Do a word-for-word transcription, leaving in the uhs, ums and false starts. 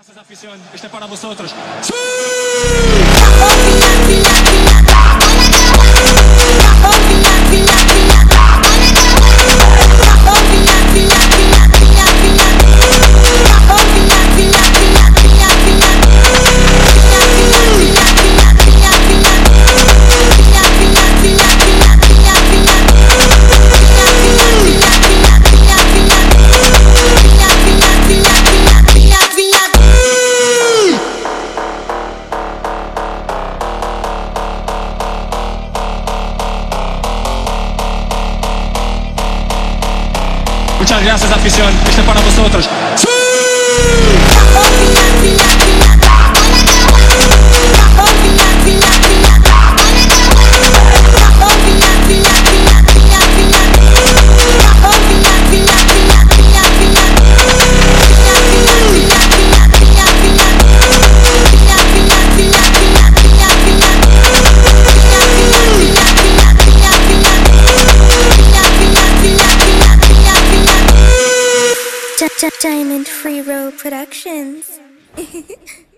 Gracias, afición. Este es para vosotros. ¡Sí! Muchas gracias, afición. Este es para vosotros. ¡Sí! Diamond Free Row Productions.